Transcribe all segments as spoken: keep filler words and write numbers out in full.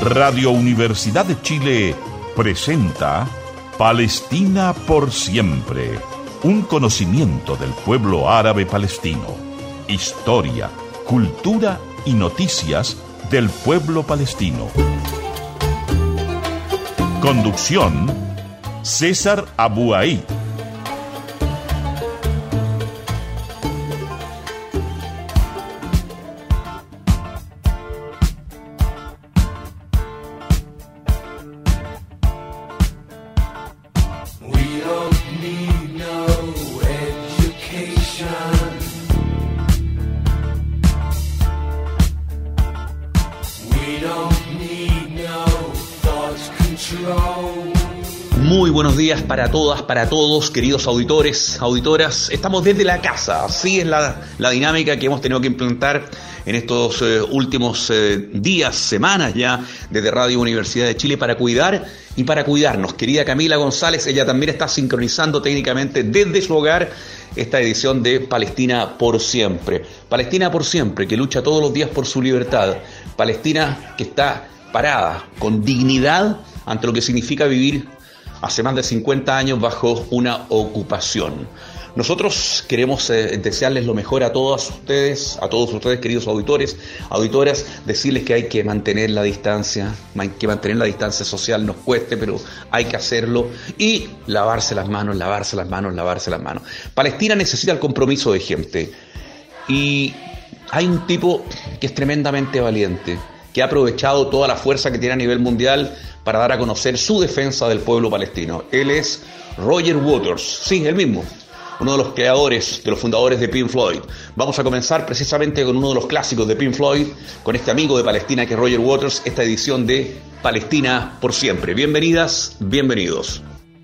Radio Universidad de Chile presenta Palestina por siempre, un conocimiento del pueblo árabe palestino, historia, cultura y noticias del pueblo palestino. Conducción: César Abuaid. Muy buenos días para todas, para todos, queridos auditores, auditoras. Estamos desde la casa, así es la, la dinámica que hemos tenido que implementar en estos eh, últimos eh, días, semanas ya, desde Radio Universidad de Chile para cuidar y para cuidarnos. Querida Camila González, ella también está sincronizando técnicamente desde su hogar esta edición de Palestina por siempre. Palestina por siempre, que lucha todos los días por su libertad. Palestina que está parada con dignidad ante lo que significa vivir hace más de cincuenta años bajo una ocupación. Nosotros queremos eh, desearles lo mejor a todas ustedes, a todos ustedes, queridos auditores, auditoras, decirles que hay que mantener la distancia, hay que mantener la distancia social, nos cueste, pero hay que hacerlo, y lavarse las manos, lavarse las manos, lavarse las manos. Palestina necesita el compromiso de gente, y hay un tipo que es tremendamente valiente, que ha aprovechado toda la fuerza que tiene a nivel mundial para dar a conocer su defensa del pueblo palestino. Él es Roger Waters, sí, él mismo, uno de los creadores, de los fundadores de Pink Floyd. Vamos a comenzar precisamente con uno de los clásicos de Pink Floyd, con este amigo de Palestina que es Roger Waters, esta edición de Palestina por siempre. Bienvenidas, bienvenidos.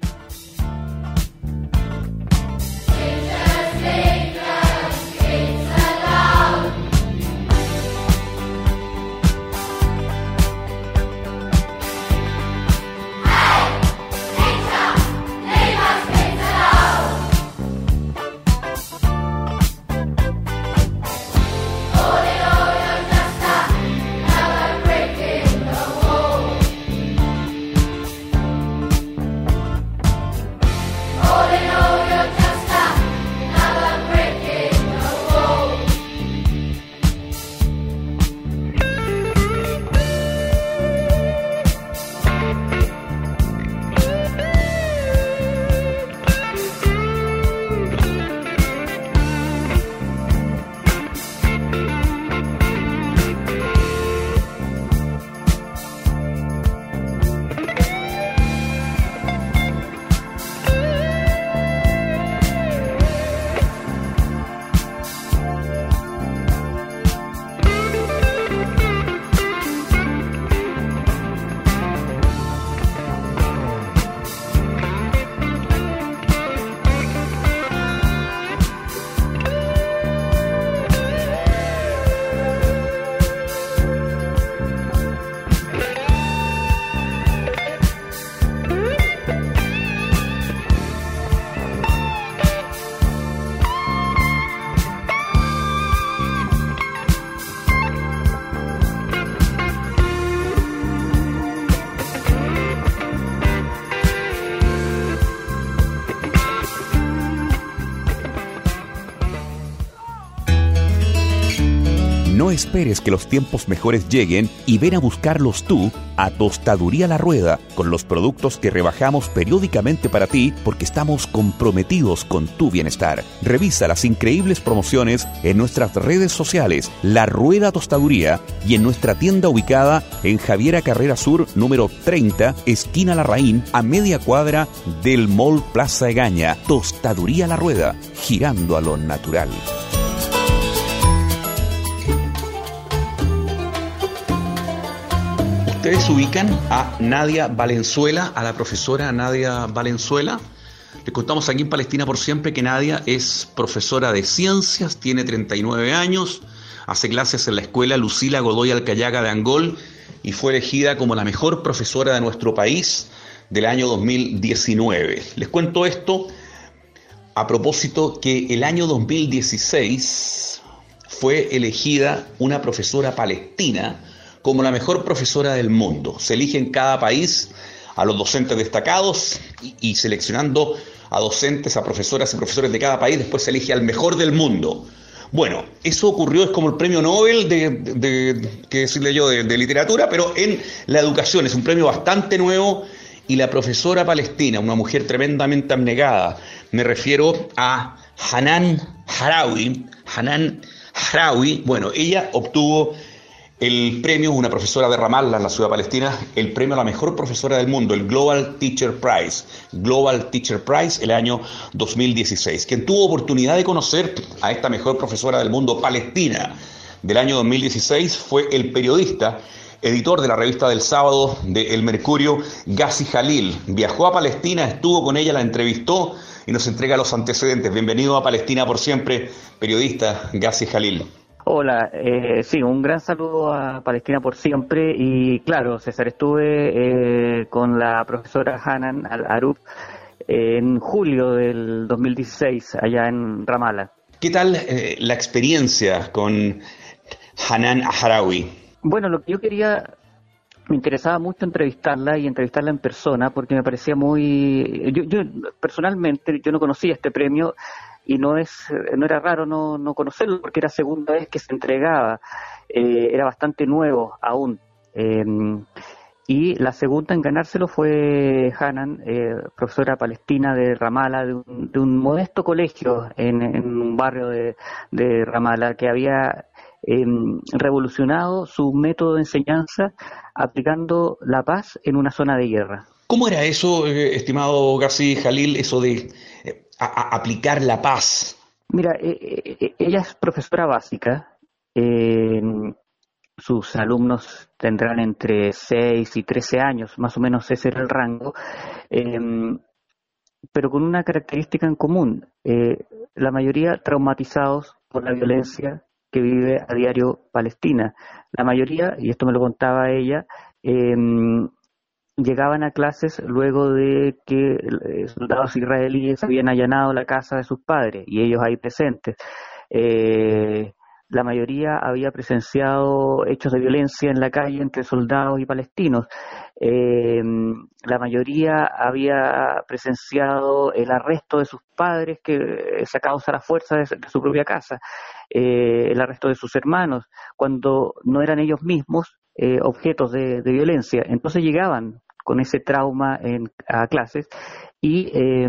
No esperes que los tiempos mejores lleguen y ven a buscarlos tú a Tostaduría La Rueda, con los productos que rebajamos periódicamente para ti porque estamos comprometidos con tu bienestar. Revisa las increíbles promociones en nuestras redes sociales, La Rueda Tostaduría, y en nuestra tienda ubicada en Javiera Carrera Sur, número treinta, esquina Larraín, a media cuadra del Mall Plaza Egaña. Tostaduría La Rueda, girando a lo natural. Ustedes ubican a Nadia Valenzuela, a la profesora Nadia Valenzuela. Les contamos aquí en Palestina por siempre que Nadia es profesora de ciencias, tiene treinta y nueve años, hace clases en la escuela Lucila Godoy Alcayaga de Angol y fue elegida como la mejor profesora de nuestro país del año dos mil diecinueve. Les cuento esto a propósito que el año dos mil dieciséis fue elegida una profesora palestina como la mejor profesora del mundo. Se elige en cada país a los docentes destacados y, y seleccionando a docentes, a profesoras y profesores de cada país, después se elige al mejor del mundo. Bueno, eso ocurrió, es como el premio Nobel de, de, de qué decirle yo, de, de literatura, pero en la educación. Es un premio bastante nuevo y la profesora palestina, una mujer tremendamente abnegada, me refiero a Hanan Harawi, Hanan Harawi, bueno, ella obtuvo el premio, una profesora de Ramallah, en la ciudad palestina, el premio a la mejor profesora del mundo, el Global Teacher Prize, Global Teacher Prize, el año dos mil dieciséis. Quien tuvo oportunidad de conocer a esta mejor profesora del mundo palestina del año dos mil dieciséis fue el periodista, editor de la revista del sábado de El Mercurio, Ghazi Jalil. Viajó a Palestina, estuvo con ella, la entrevistó y nos entrega los antecedentes. Bienvenido a Palestina por siempre, periodista Ghazi Jalil. Hola, eh, sí, un gran saludo a Palestina por siempre y claro, César, estuve eh, con la profesora Hanan Al-Aruf en julio del dos mil dieciséis allá en Ramallah. ¿Qué tal eh, la experiencia con Hanan Harawi? Bueno, lo que yo quería, me interesaba mucho entrevistarla y entrevistarla en persona porque me parecía muy, yo, yo personalmente yo no conocía este premio. Y no es no era raro no, no conocerlo porque era segunda vez que se entregaba, eh, era bastante nuevo aún. Eh, y la segunda en ganárselo fue Hanan, eh, profesora palestina de Ramallah, de un, de un modesto colegio en, en un barrio de, de Ramallah que había eh, revolucionado su método de enseñanza aplicando la paz en una zona de guerra. ¿Cómo era eso, eh, estimado Ghazi Jalil, eso de eh, a, a aplicar la paz? Mira, eh, eh, ella es profesora básica. Eh, sus alumnos tendrán entre seis y trece años, más o menos ese era el rango, eh, pero con una característica en común. Eh, la mayoría traumatizados por la violencia que vive a diario Palestina. La mayoría, y esto me lo contaba ella, eh, llegaban a clases luego de que soldados israelíes habían allanado la casa de sus padres y ellos ahí presentes. Eh, la mayoría había presenciado hechos de violencia en la calle entre soldados y palestinos. Eh, la mayoría había presenciado el arresto de sus padres que sacados a la fuerza de, de su propia casa, eh, el arresto de sus hermanos, cuando no eran ellos mismos eh, objetos de, de violencia. Entonces llegaban con ese trauma en, a clases y eh,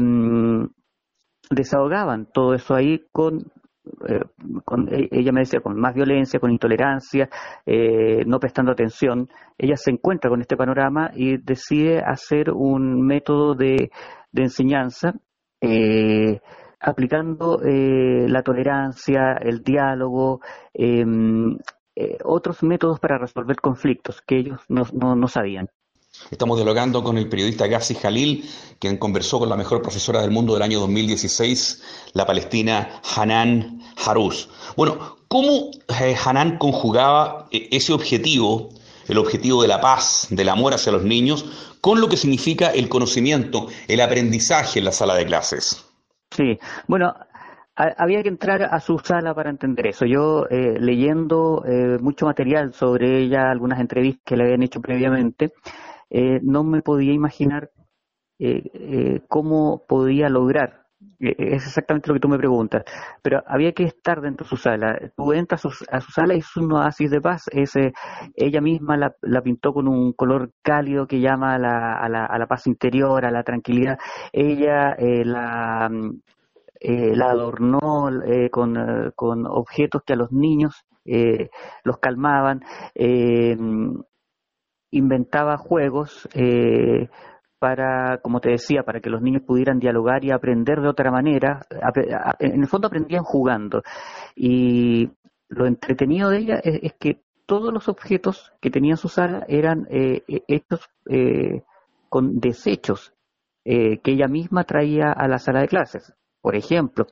desahogaban todo eso ahí con, eh, con, ella me decía, con más violencia, con intolerancia, eh, no prestando atención. Ella se encuentra con este panorama y decide hacer un método de, de enseñanza eh, aplicando eh, la tolerancia, el diálogo, eh, eh, otros métodos para resolver conflictos que ellos no, no, no sabían. Estamos dialogando con el periodista Ghazi Jalil, quien conversó con la mejor profesora del mundo del año dos mil dieciséis, la palestina Hanan Harous. Bueno, ¿cómo eh, Hanan conjugaba eh, ese objetivo, el objetivo de la paz, del amor hacia los niños, con lo que significa el conocimiento, el aprendizaje en la sala de clases? Sí, bueno, a, había que entrar a su sala para entender eso. Yo, eh, leyendo eh, mucho material sobre ella, algunas entrevistas que le habían hecho previamente, Eh, no me podía imaginar eh, eh, cómo podía lograr, eh, es exactamente lo que tú me preguntas, pero había que estar dentro de su sala. Tú entras a su, a su sala y es un oasis de paz. Es, eh, ella misma la, la pintó con un color cálido que llama a la, a la, a la paz interior, a la tranquilidad. Ella eh, la, eh, la adornó eh, con, eh, con objetos que a los niños eh, los calmaban. Eh, inventaba juegos eh, para, como te decía, para que los niños pudieran dialogar y aprender de otra manera. En el fondo aprendían jugando. Y lo entretenido de ella es, es que todos los objetos que tenía en su sala eran eh, hechos eh, con desechos eh, que ella misma traía a la sala de clases. Por ejemplo,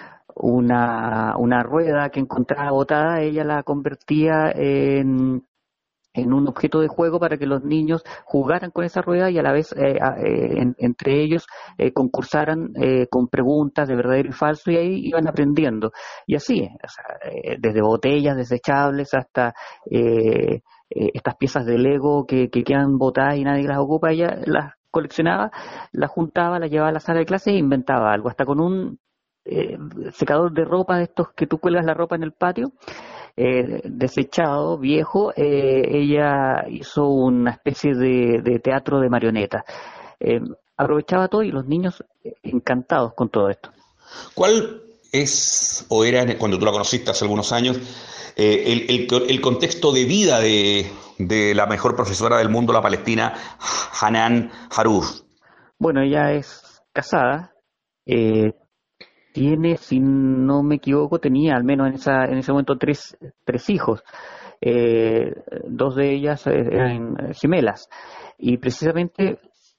una, una rueda que encontraba botada, ella la convertía en en un objeto de juego para que los niños jugaran con esa rueda y a la vez eh, eh, en, entre ellos eh, concursaran eh, con preguntas de verdadero y falso, y ahí iban aprendiendo. Y así, o sea, eh, desde botellas desechables hasta eh, eh, estas piezas de Lego que, que quedan botadas y nadie las ocupa, ella las coleccionaba, las juntaba, las llevaba a la sala de clases e inventaba algo, hasta con un eh, secador de ropa de estos que tú cuelgas la ropa en el patio, eh, desechado, viejo, eh, ella hizo una especie de, de teatro de marionetas. Eh, aprovechaba todo y los niños encantados con todo esto. ¿Cuál es, o era cuando tú la conociste hace algunos años, eh, el, el, el contexto de vida de, de la mejor profesora del mundo, la palestina, Hanan Haruf? Bueno, ella es casada, eh, tiene, si no me equivoco, tenía al menos en esa en ese momento tres, tres hijos. Eh, dos de ellas eran gemelas. Y precisamente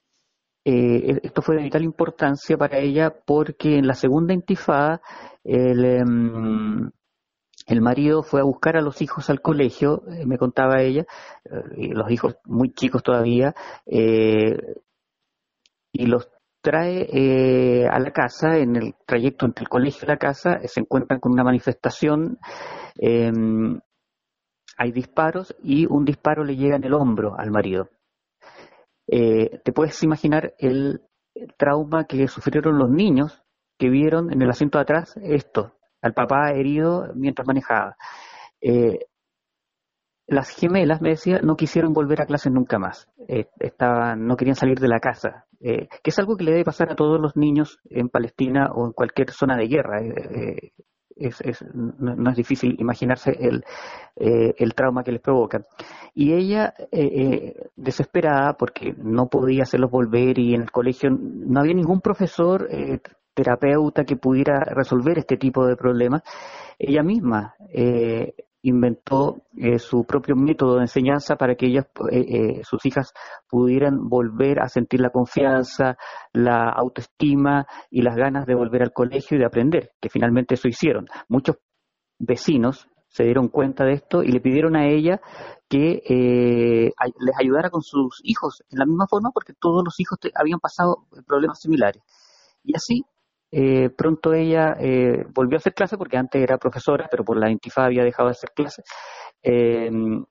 eh, esto fue de vital importancia para ella porque en la segunda intifada el, um, el marido fue a buscar a los hijos al colegio, eh, me contaba ella, eh, los hijos muy chicos todavía, eh, y los trae eh, a la casa. En el trayecto entre el colegio y la casa eh, se encuentran con una manifestación, eh, hay disparos y un disparo le llega en el hombro al marido. Eh, te puedes imaginar el trauma que sufrieron los niños que vieron en el asiento de atrás esto, al papá herido mientras manejaba. Eh, las gemelas, me decía, no quisieron volver a clases nunca más. Eh, estaban, no querían salir de la casa, eh, que es algo que le debe pasar a todos los niños en Palestina o en cualquier zona de guerra. Eh, es, es, no, no es difícil imaginarse el, eh, el trauma que les provoca. Y ella, eh, eh, desesperada, porque no podía hacerlos volver y en el colegio no había ningún profesor, eh, terapeuta que pudiera resolver este tipo de problemas, ella misma eh, inventó eh, su propio método de enseñanza para que ellas, eh, eh, sus hijas pudieran volver a sentir la confianza, la autoestima y las ganas de volver al colegio y de aprender, que finalmente eso hicieron. Muchos vecinos se dieron cuenta de esto y le pidieron a ella que eh, les ayudara con sus hijos en la misma forma, porque todos los hijos te, habían pasado problemas similares. Y así, Eh, pronto ella eh, volvió a hacer clase, porque antes era profesora, pero por la intifada había dejado de hacer clase, eh,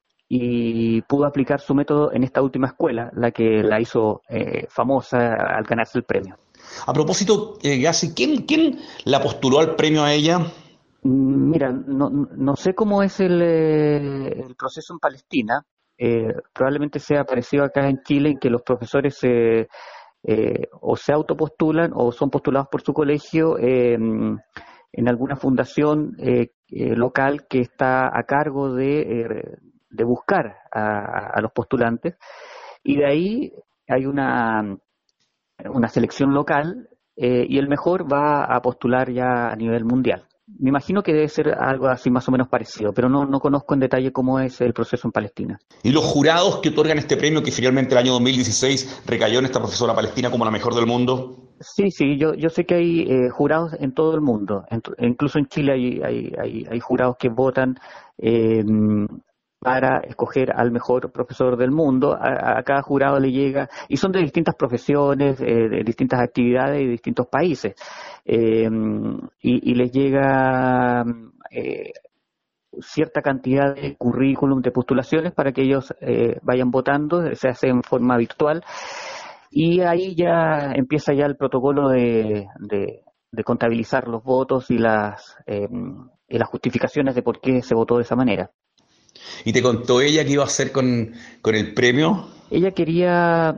y pudo aplicar su método en esta última escuela, la que la hizo eh, famosa al ganarse el premio. A propósito, eh, Gassi, ¿quién, ¿quién la postuló al premio a ella? Mira, no, no sé cómo es el, eh, el proceso en Palestina. Eh, probablemente sea parecido acá en Chile, en que los profesores se... Eh, Eh, o se autopostulan o son postulados por su colegio eh, en alguna fundación eh, eh, local que está a cargo de, eh, de buscar a, a los postulantes, y de ahí hay una, una selección local eh, y el mejor va a postular ya a nivel mundial. Me imagino que debe ser algo así más o menos parecido, pero no, no conozco en detalle cómo es el proceso en Palestina. ¿Y los jurados que otorgan este premio, que finalmente el año dos mil dieciséis recayó en esta profesora palestina como la mejor del mundo? Sí, sí, yo, yo sé que hay eh, jurados en todo el mundo, en, incluso en Chile hay, hay, hay, hay jurados que votan eh, para escoger al mejor profesor del mundo. A, a cada jurado le llega, y son de distintas profesiones, eh, de distintas actividades y de distintos países, eh, y, y les llega eh, cierta cantidad de currículum, de postulaciones para que ellos eh, vayan votando. Se hace en forma virtual y ahí ya empieza ya el protocolo de, de, de contabilizar los votos y las, eh, y las justificaciones de por qué se votó de esa manera. ¿Y te contó ella qué iba a hacer con, con el premio? Ella quería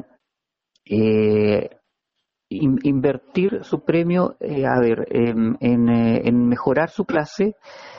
eh, in, invertir su premio, eh, a ver, en, en, en mejorar su clase.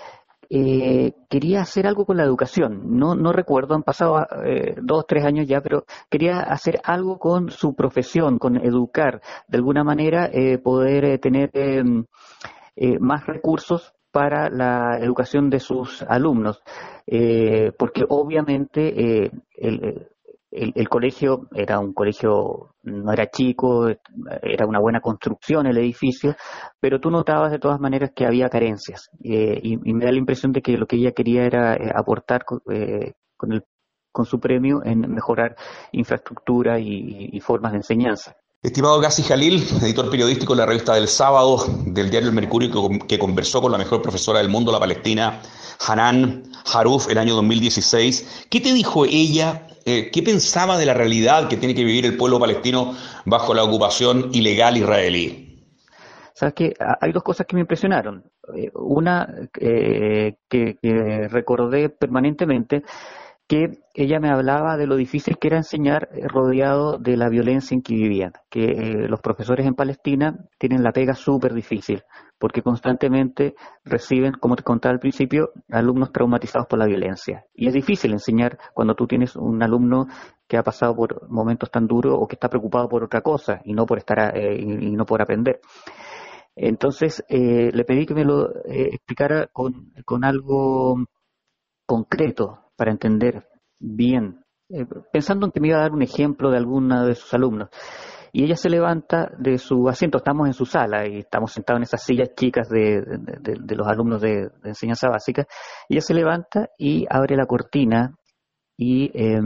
Eh, quería hacer algo con la educación. No, no recuerdo, han pasado eh, dos, tres años ya, pero quería hacer algo con su profesión, con educar, de alguna manera eh, poder eh, tener eh, eh, más recursos para la educación de sus alumnos, eh, porque obviamente eh, el, el, el colegio era un colegio, no era chico, era una buena construcción el edificio, pero tú notabas de todas maneras que había carencias, eh, y, y me da la impresión de que lo que ella quería era eh, aportar eh, con, el, con su premio en mejorar infraestructura y, y formas de enseñanza. Estimado Gassi Jalil, editor periodístico de la revista del Sábado del diario El Mercurio, que, que conversó con la mejor profesora del mundo, la palestina, Hanan Haruf, el año dos mil dieciséis. ¿Qué te dijo ella? Eh, ¿Qué pensaba de la realidad que tiene que vivir el pueblo palestino bajo la ocupación ilegal israelí? Sabes que hay dos cosas que me impresionaron. Una eh, que, que recordé permanentemente, que ella me hablaba de lo difícil que era enseñar rodeado de la violencia en que vivían, que eh, los profesores en Palestina tienen la pega súper difícil, porque constantemente reciben, como te contaba al principio, alumnos traumatizados por la violencia. Y es difícil enseñar cuando tú tienes un alumno que ha pasado por momentos tan duros o que está preocupado por otra cosa y no por estar eh, y, y no por aprender. Entonces eh, le pedí que me lo eh, explicara con, con algo concreto, para entender bien, eh, pensando en que me iba a dar un ejemplo de alguna de sus alumnos. Y ella se levanta de su asiento, estamos en su sala y estamos sentados en esas sillas chicas de, de, de, de los alumnos de, de enseñanza básica. Y ella se levanta y abre la cortina y eh,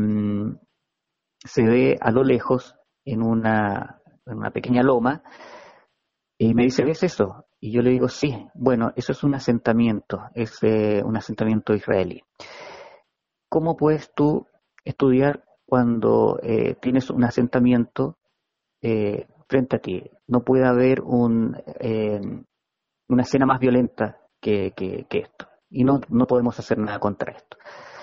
se ve a lo lejos, en una, en una pequeña loma, y me dice, ¿ves eso? Y yo le digo, sí, bueno, eso es un asentamiento, es eh, un asentamiento israelí. ¿Cómo puedes tú estudiar cuando eh, tienes un asentamiento eh, frente a ti? No puede haber un, eh, una escena más violenta que, que, que esto. Y no, no podemos hacer nada contra esto.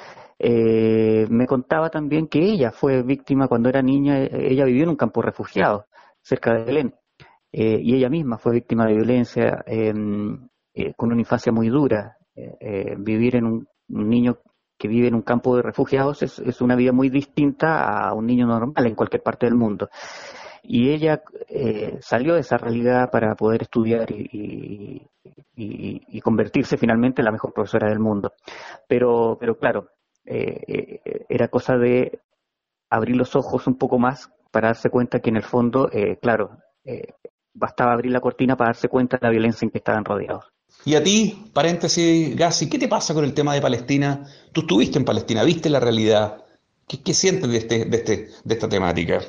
Eh, me contaba también que ella fue víctima cuando era niña. Ella vivió en un campo de refugiados cerca de Belén. Eh, y ella misma fue víctima de violencia eh, eh, con una infancia muy dura. Eh, eh, vivir en un, un niño que vive en un campo de refugiados es, es una vida muy distinta a un niño normal en cualquier parte del mundo. Y ella eh, salió de esa realidad para poder estudiar y, y, y, y convertirse finalmente en la mejor profesora del mundo. Pero, pero claro, eh, eh, era cosa de abrir los ojos un poco más para darse cuenta que en el fondo, eh, claro, eh, bastaba abrir la cortina para darse cuenta de la violencia en que estaban rodeados. Y a ti, paréntesis, Gassi, ¿qué te pasa con el tema de Palestina? Tú estuviste en Palestina, viste la realidad. ¿Qué, qué sientes de, este, de, este, de esta temática?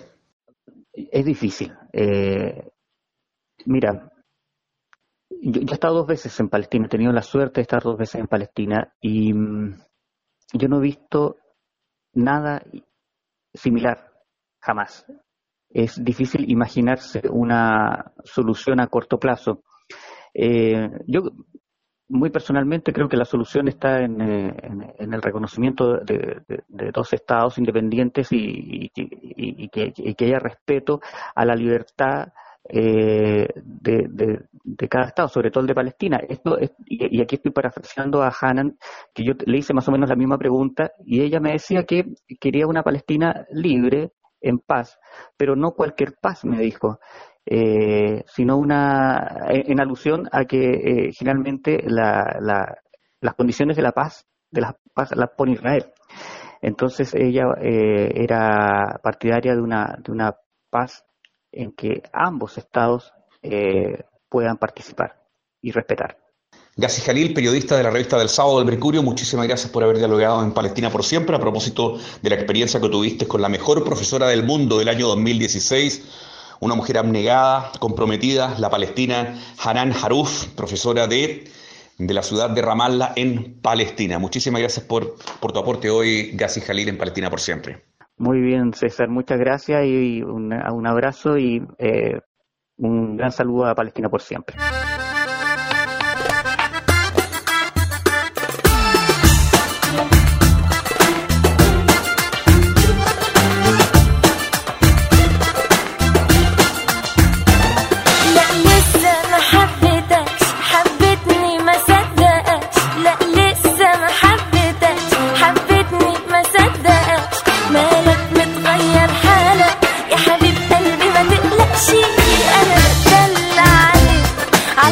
Es difícil. Eh, mira, yo, yo he estado dos veces en Palestina, he tenido la suerte de estar dos veces en Palestina y mm, yo no he visto nada similar, jamás. Es difícil imaginarse una solución a corto plazo. Eh, yo muy personalmente creo que la solución está en, eh, en, en el reconocimiento de, de, de dos estados independientes y, y, y, y, que, y que haya respeto a la libertad eh, de, de, de cada estado, sobre todo el de Palestina. Esto es, y, y aquí estoy parafraseando a Hanan, que yo le hice más o menos la misma pregunta y ella me decía que quería una Palestina libre, en paz, pero no cualquier paz, me dijo. Eh, sino una en, en alusión a que eh, generalmente la, la, las condiciones de la paz de la paz las pone Israel. Entonces ella eh, era partidaria de una de una paz en que ambos estados eh, puedan participar y respetar. Gassi Jalil, periodista de la revista del Sábado del Mercurio, muchísimas gracias por haber dialogado en Palestina por siempre a propósito de la experiencia que tuviste con la mejor profesora del mundo del año dos mil dieciséis. Una mujer abnegada, comprometida, la palestina Hanan Haruf, profesora de, de la ciudad de Ramallah en Palestina. Muchísimas gracias por, por tu aporte hoy, Gassi Jalil, en Palestina por siempre. Muy bien, César, muchas gracias y un, un abrazo y eh, un gran saludo a Palestina por siempre. على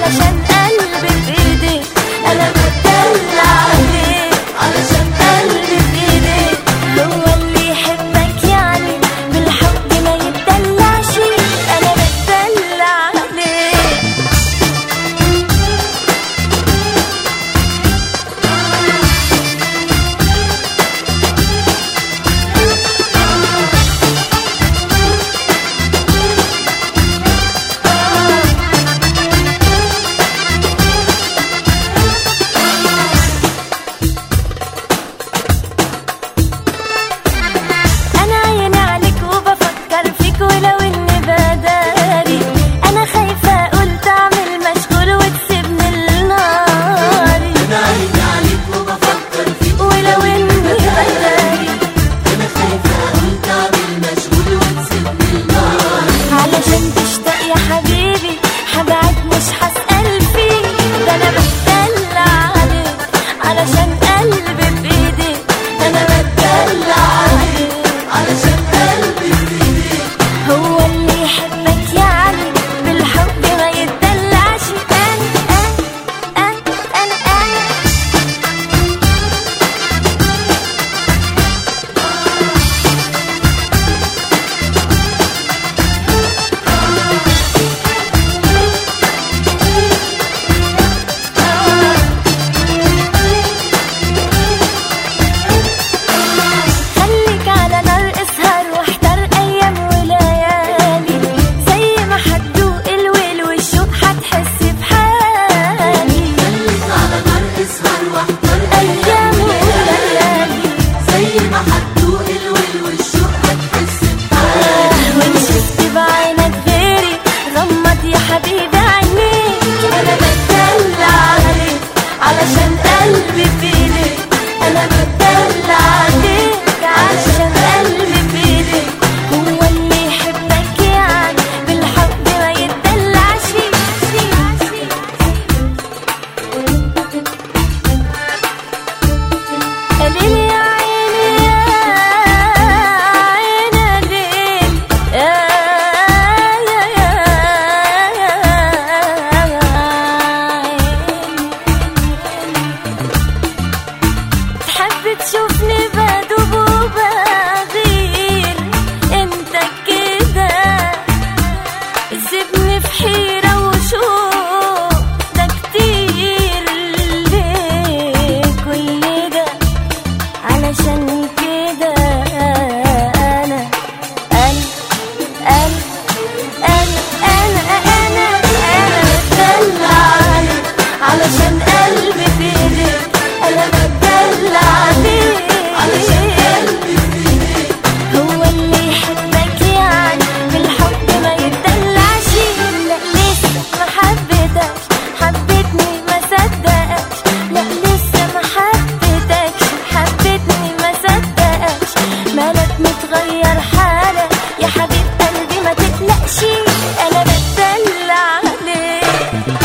علشان كده أنا أنا أنا أنا أنا أنا أنا بتدلع عليك علشان قلبي في ايديك أنا بتدلع عليك علشان قلبي في ايديك هو اللي يحبك يعني بالحب ما يتدلعش لا لسه ما حبيتكش حبيتني ما صدقكش لا لسه ما حبيتكش حبيتني ما صدقكش مالك متغير حالك يا حبيب قلبي ما تقلقش انا بتدلع عليك.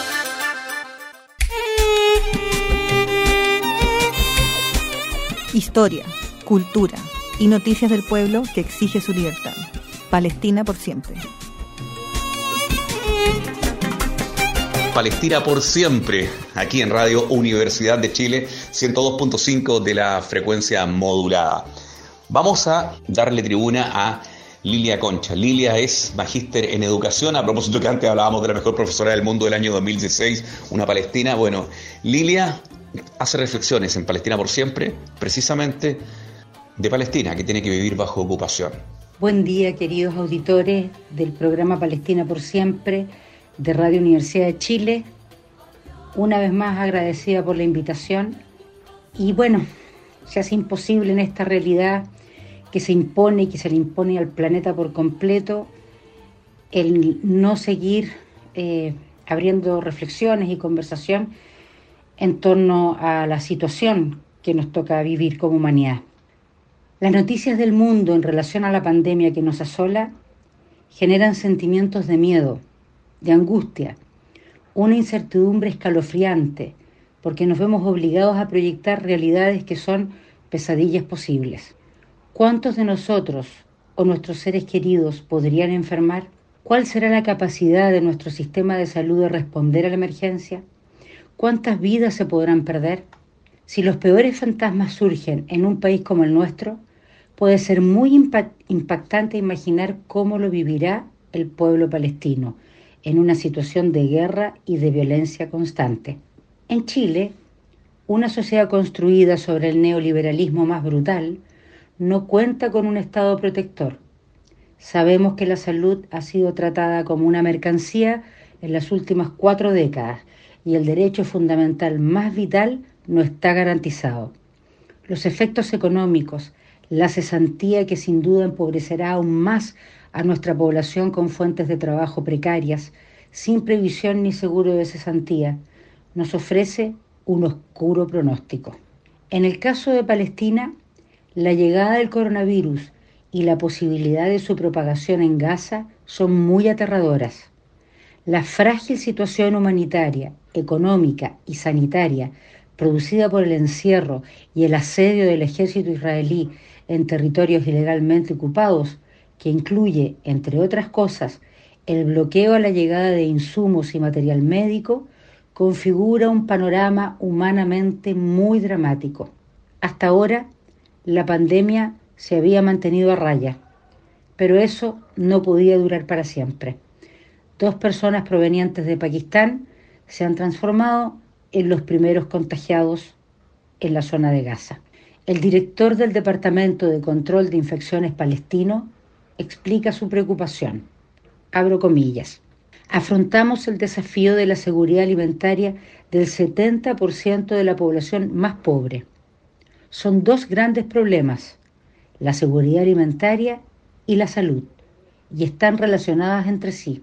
Historia, cultura y noticias del pueblo que exige su libertad. Palestina por siempre. Palestina por siempre, aquí en Radio Universidad de Chile, ciento dos punto cinco de la frecuencia modulada. Vamos a darle tribuna a Lilia Concha. Lilia es magíster en educación, a propósito que antes hablábamos de la mejor profesora del mundo del año dos mil dieciséis, una palestina. Bueno, Lilia hace reflexiones en Palestina por siempre, precisamente de Palestina, que tiene que vivir bajo ocupación. Buen día, queridos auditores del programa Palestina por siempre de Radio Universidad de Chile. Una vez más agradecida por la invitación. Y bueno, se hace imposible en esta realidad que se impone y que se le impone al planeta por completo el no seguir eh, abriendo reflexiones y conversación en torno a la situación que nos toca vivir como humanidad. Las noticias del mundo en relación a la pandemia que nos asola generan sentimientos de miedo, de angustia, una incertidumbre escalofriante, porque nos vemos obligados a proyectar realidades que son pesadillas posibles. ¿Cuántos de nosotros o nuestros seres queridos podrían enfermar? ¿Cuál será la capacidad de nuestro sistema de salud de responder a la emergencia? ¿Cuántas vidas se podrán perder? Si los peores fantasmas surgen en un país como el nuestro, puede ser muy impactante imaginar cómo lo vivirá el pueblo palestino en una situación de guerra y de violencia constante. En Chile, una sociedad construida sobre el neoliberalismo más brutal no cuenta con un Estado protector. Sabemos que la salud ha sido tratada como una mercancía en las últimas cuatro décadas y el derecho fundamental más vital no está garantizado. Los efectos económicos, la cesantía que sin duda empobrecerá aún más a nuestra población con fuentes de trabajo precarias, sin previsión ni seguro de cesantía, nos ofrece un oscuro pronóstico. En el caso de Palestina, la llegada del coronavirus y la posibilidad de su propagación en Gaza son muy aterradoras. La frágil situación humanitaria, económica y sanitaria producida por el encierro y el asedio del ejército israelí en territorios ilegalmente ocupados, que incluye, entre otras cosas, el bloqueo a la llegada de insumos y material médico, configura un panorama humanamente muy dramático. Hasta ahora, la pandemia se había mantenido a raya, pero eso no podía durar para siempre. Dos personas provenientes de Pakistán se han transformado en los primeros contagiados en la zona de Gaza. El director del Departamento de Control de Infecciones palestino explica su preocupación. Abro comillas. Afrontamos el desafío de la seguridad alimentaria del setenta por ciento de la población más pobre. Son dos grandes problemas, la seguridad alimentaria y la salud, y están relacionadas entre sí.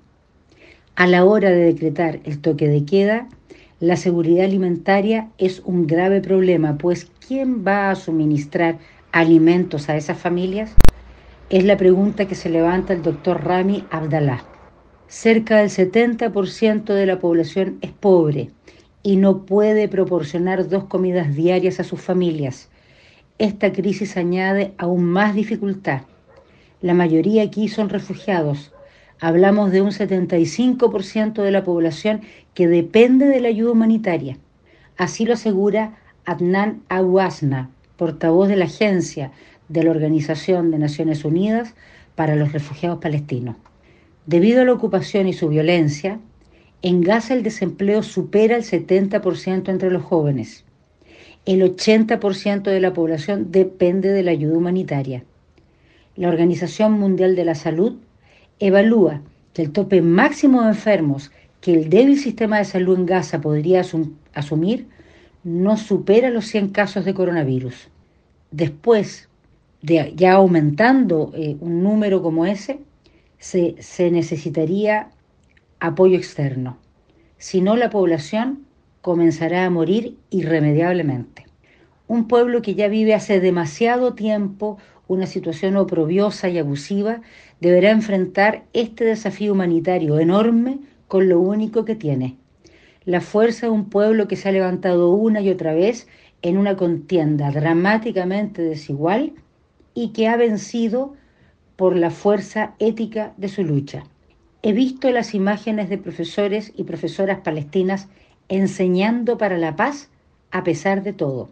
A la hora de decretar el toque de queda, la seguridad alimentaria es un grave problema, pues ¿quién va a suministrar alimentos a esas familias? Es la pregunta que se levanta el doctor Rami Abdallah. Cerca del setenta por ciento de la población es pobre y no puede proporcionar dos comidas diarias a sus familias. Esta crisis añade aún más dificultad. La mayoría aquí son refugiados. Hablamos de un setenta y cinco por ciento de la población que depende de la ayuda humanitaria. Así lo asegura Adnan Awasna, portavoz de la Agencia de la Organización de Naciones Unidas para los Refugiados Palestinos. Debido a la ocupación y su violencia, en Gaza el desempleo supera el setenta por ciento entre los jóvenes. El ochenta por ciento de la población depende de la ayuda humanitaria. La Organización Mundial de la Salud evalúa que el tope máximo de enfermos que el débil sistema de salud en Gaza podría asum- asumir no supera los cien casos de coronavirus. Después de ya aumentando eh, un número como ese, se, se necesitaría apoyo externo. Si no, la población comenzará a morir irremediablemente. Un pueblo que ya vive hace demasiado tiempo una situación oprobiosa y abusiva deberá enfrentar este desafío humanitario enorme con lo único que tiene: la fuerza de un pueblo que se ha levantado una y otra vez en una contienda dramáticamente desigual y que ha vencido por la fuerza ética de su lucha. He visto las imágenes de profesores y profesoras palestinas enseñando para la paz a pesar de todo.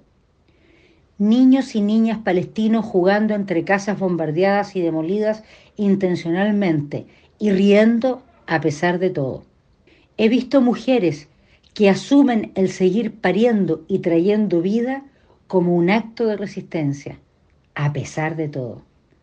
Niños y niñas palestinos jugando entre casas bombardeadas y demolidas intencionalmente y riendo a pesar de todo. He visto mujeres que asumen el seguir pariendo y trayendo vida como un acto de resistencia, a pesar de todo.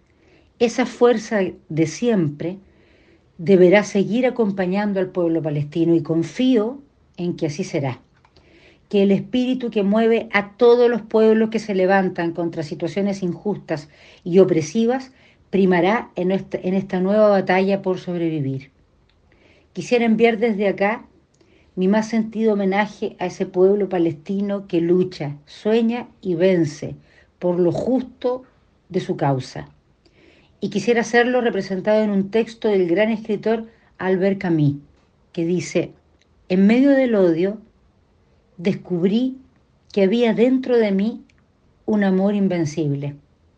Esa fuerza de siempre deberá seguir acompañando al pueblo palestino y confío en que así será. Que el espíritu que mueve a todos los pueblos que se levantan contra situaciones injustas y opresivas primará en esta, en esta nueva batalla por sobrevivir. Quisiera enviar desde acá mi más sentido homenaje a ese pueblo palestino que lucha, sueña y vence por lo justo de su causa. Y quisiera hacerlo representado en un texto del gran escritor Albert Camus, que dice: en medio del odio, descubrí que había dentro de mí un amor invencible.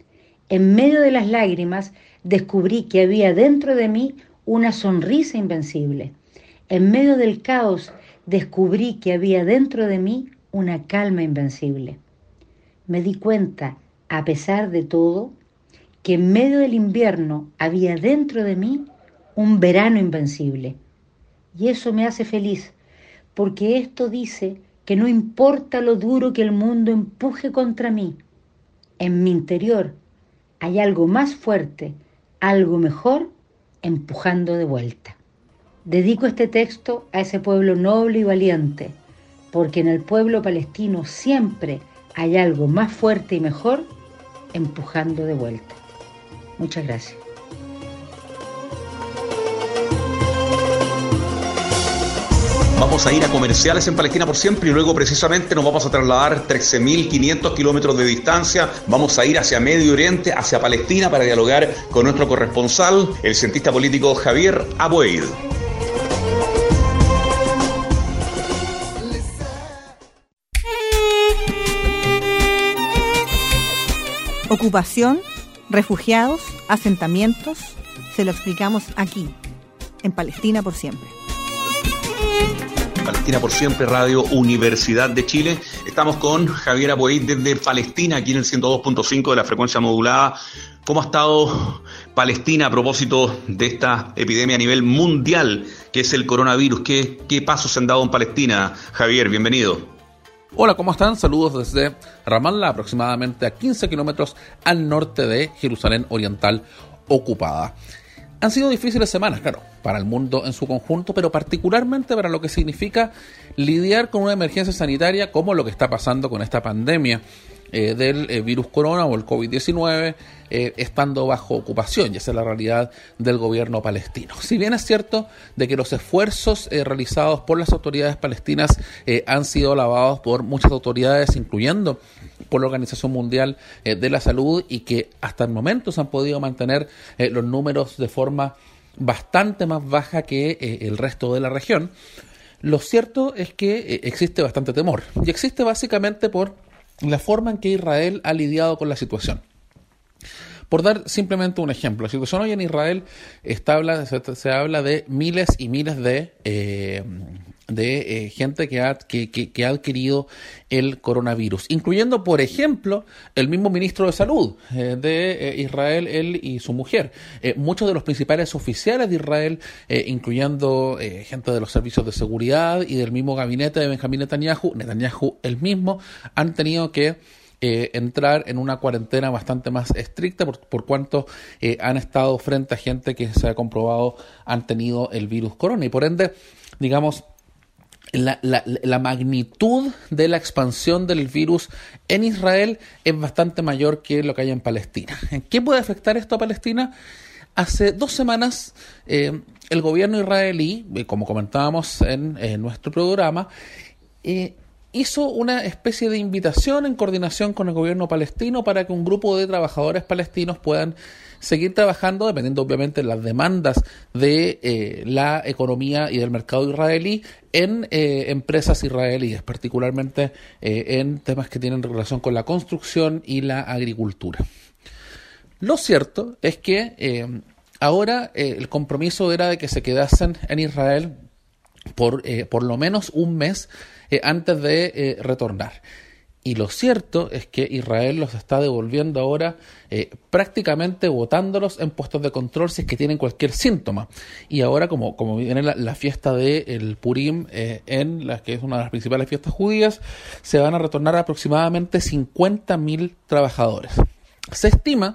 En medio de las lágrimas, descubrí que había dentro de mí una sonrisa invencible. En medio del caos, descubrí que había dentro de mí una calma invencible. Me di cuenta, a pesar de todo, que en medio del invierno había dentro de mí un verano invencible. Y eso me hace feliz, porque esto dice que no importa lo duro que el mundo empuje contra mí, en mi interior hay algo más fuerte, algo mejor, empujando de vuelta. Dedico este texto a ese pueblo noble y valiente, porque en el pueblo palestino siempre hay algo más fuerte y mejor, empujando de vuelta. Muchas gracias. Vamos a ir a comerciales en Palestina por siempre y luego precisamente nos vamos a trasladar trece mil quinientos kilómetros de distancia. Vamos a ir hacia Medio Oriente, hacia Palestina, para dialogar con nuestro corresponsal, el cientista político Javier Aboeid. Ocupación, refugiados, asentamientos, se lo explicamos aquí, en Palestina por siempre. Palestina por siempre, Radio Universidad de Chile. Estamos con Javier Aboeid desde Palestina, aquí en el ciento dos punto cinco de la frecuencia modulada. ¿Cómo ha estado Palestina a propósito de esta epidemia a nivel mundial, que es el coronavirus? ¿Qué, qué pasos se han dado en Palestina? Javier, bienvenido. Hola, ¿cómo están? Saludos desde Ramallah, aproximadamente a quince kilómetros al norte de Jerusalén Oriental ocupada. Han sido difíciles semanas, claro, para el mundo en su conjunto, pero particularmente para lo que significa lidiar con una emergencia sanitaria como lo que está pasando con esta pandemia eh, del eh, virus corona o el covid diecinueve, eh, estando bajo ocupación, y esa es la realidad del gobierno palestino. Si bien es cierto de que los esfuerzos eh, realizados por las autoridades palestinas eh, han sido alabados por muchas autoridades, incluyendo por la Organización Mundial eh, de la Salud, y que hasta el momento se han podido mantener eh, los números de forma bastante más baja que eh, el resto de la región, lo cierto es que eh, existe bastante temor, y existe básicamente por la forma en que Israel ha lidiado con la situación. Por dar simplemente un ejemplo, la situación hoy en Israel está, se, se habla de miles y miles de, eh, de eh, gente que ha, que, que, que ha adquirido el coronavirus, incluyendo, por ejemplo, el mismo ministro de Salud eh, de eh, Israel, él y su mujer. Eh, muchos de los principales oficiales de Israel, eh, incluyendo eh, gente de los servicios de seguridad y del mismo gabinete de Benjamín Netanyahu, Netanyahu él mismo, han tenido que eh, entrar en una cuarentena bastante más estricta por, por cuanto eh, han estado frente a gente que se ha comprobado han tenido el virus corona y por ende, digamos, La, la, la magnitud de la expansión del virus en Israel es bastante mayor que lo que hay en Palestina. ¿En qué puede afectar esto a Palestina? Hace dos semanas eh, el gobierno israelí, eh, como comentábamos en, en nuestro programa, eh, hizo una especie de invitación en coordinación con el gobierno palestino para que un grupo de trabajadores palestinos puedan seguir trabajando, dependiendo obviamente de las demandas de eh, la economía y del mercado israelí, en eh, empresas israelíes, particularmente eh, en temas que tienen relación con la construcción y la agricultura. Lo cierto es que eh, ahora eh, el compromiso era de que se quedasen en Israel por, eh, por lo menos un mes eh, antes de eh, retornar. Y lo cierto es que Israel los está devolviendo ahora eh, prácticamente botándolos en puestos de control si es que tienen cualquier síntoma. Y ahora, como, como viene la, la fiesta del Purim, eh, en la que es una de las principales fiestas judías, se van a retornar aproximadamente cincuenta mil trabajadores. Se estima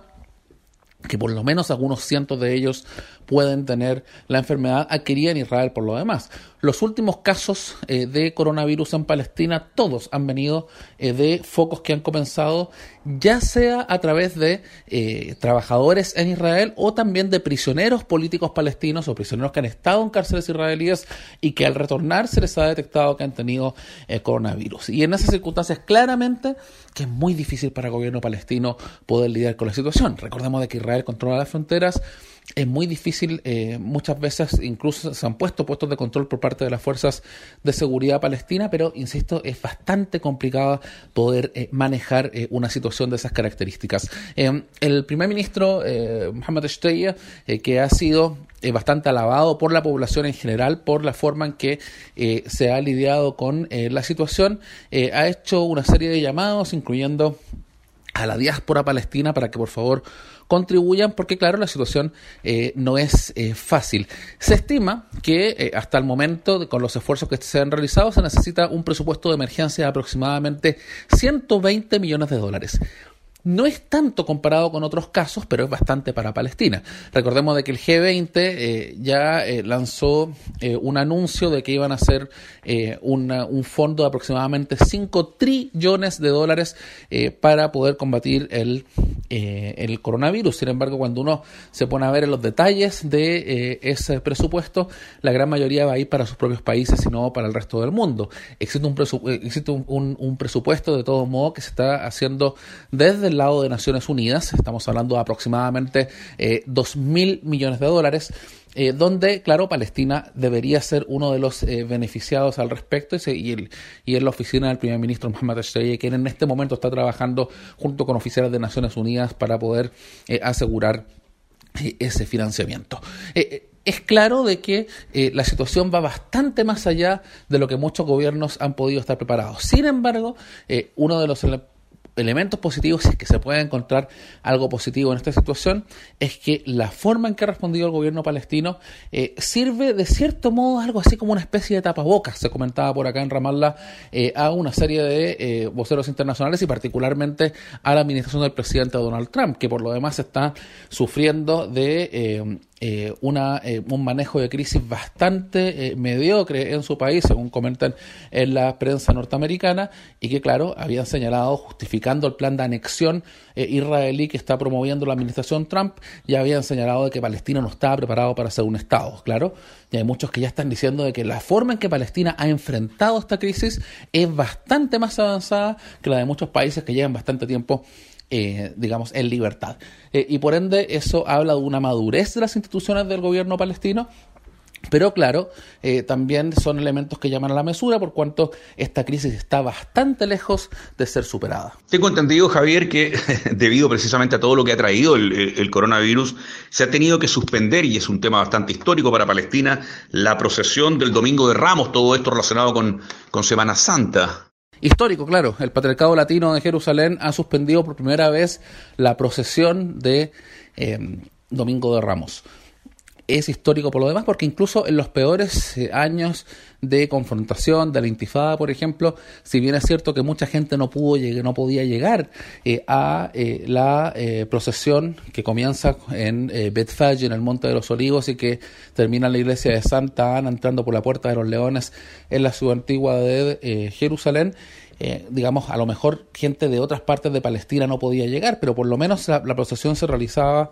que por lo menos algunos cientos de ellos pueden tener la enfermedad adquirida en Israel por lo demás. Los últimos casos eh, de coronavirus en Palestina, todos han venido eh, de focos que han comenzado ya sea a través de eh, trabajadores en Israel o también de prisioneros políticos palestinos o prisioneros que han estado en cárceles israelíes y que al retornar se les ha detectado que han tenido eh, coronavirus. Y en esas circunstancias claramente que es muy difícil para el gobierno palestino poder lidiar con la situación. Recordemos de que Israel controla las fronteras. Es muy difícil, eh, muchas veces incluso se han puesto puestos de control por parte de las fuerzas de seguridad palestina, pero insisto, es bastante complicado poder eh, manejar eh, una situación de esas características. Eh, el primer ministro eh, Mohammed Shtayyeh, eh, que ha sido eh, bastante alabado por la población en general por la forma en que eh, se ha lidiado con eh, la situación, eh, ha hecho una serie de llamados, incluyendo a la diáspora palestina para que por favor contribuyan, porque claro, la situación eh, no es eh, fácil. Se estima que eh, hasta el momento, con los esfuerzos que se han realizado, se necesita un presupuesto de emergencia de aproximadamente ciento veinte millones de dólares. No es tanto comparado con otros casos, pero es bastante para Palestina. Recordemos de que el G veinte eh, ya eh, lanzó eh, un anuncio de que iban a hacer eh, una, un fondo de aproximadamente cinco trillones de dólares eh, para poder combatir el, eh, el coronavirus. Sin embargo, cuando uno se pone a ver en los detalles de eh, ese presupuesto, la gran mayoría va a ir para sus propios países y no para el resto del mundo. Existe un, presu- existe un, un, un presupuesto de todo modo que se está haciendo desde el lado de Naciones Unidas, estamos hablando de aproximadamente eh, dos mil millones de dólares, eh, donde, claro, Palestina debería ser uno de los eh, beneficiados al respecto, y, se, y, el, y en la oficina del primer ministro Mohammed Shtayyeh, quien en este momento está trabajando junto con oficiales de Naciones Unidas para poder eh, asegurar eh, ese financiamiento. Eh, Es claro de que eh, la situación va bastante más allá de lo que muchos gobiernos han podido estar preparados. Sin embargo, eh, uno de los elementos positivos, si es que se puede encontrar algo positivo en esta situación, es que la forma en que ha respondido el gobierno palestino eh, sirve de cierto modo algo así como una especie de tapabocas, se comentaba por acá en Ramallah, eh, a una serie de eh, voceros internacionales y particularmente a la administración del presidente Donald Trump, que por lo demás está sufriendo de eh, Eh, una, eh, un manejo de crisis bastante eh, mediocre en su país, según comentan en la prensa norteamericana, y que claro, habían señalado, justificando el plan de anexión eh, israelí que está promoviendo la administración Trump, ya habían señalado de que Palestina no estaba preparado para ser un Estado, claro, y hay muchos que ya están diciendo de que la forma en que Palestina ha enfrentado esta crisis es bastante más avanzada que la de muchos países que llevan bastante tiempo Eh, digamos, en libertad. Eh, y por ende, eso habla de una madurez de las instituciones del gobierno palestino Pero claro, eh, también son elementos que llaman a la mesura por cuanto esta crisis está bastante lejos de ser superada. Tengo entendido, Javier, que debido precisamente a todo lo que ha traído el, el coronavirus, se ha tenido que suspender, y es un tema bastante histórico para Palestina, la procesión del Domingo de Ramos, todo esto relacionado con, con Semana Santa. Histórico, claro. El Patriarcado Latino de Jerusalén ha suspendido por primera vez la procesión de eh, Domingo de Ramos. Es histórico por lo demás porque incluso en los peores eh, años de confrontación, de la intifada, por ejemplo, si bien es cierto que mucha gente no pudo llegar, no podía llegar eh, a eh, la eh, procesión que comienza en eh, Betfage, en el Monte de los Olivos, y que termina en la iglesia de Santa Ana, entrando por la Puerta de los Leones en la ciudad antigua de eh, Jerusalén. Eh, digamos, a lo mejor gente de otras partes de Palestina no podía llegar, pero por lo menos la, la procesión se realizaba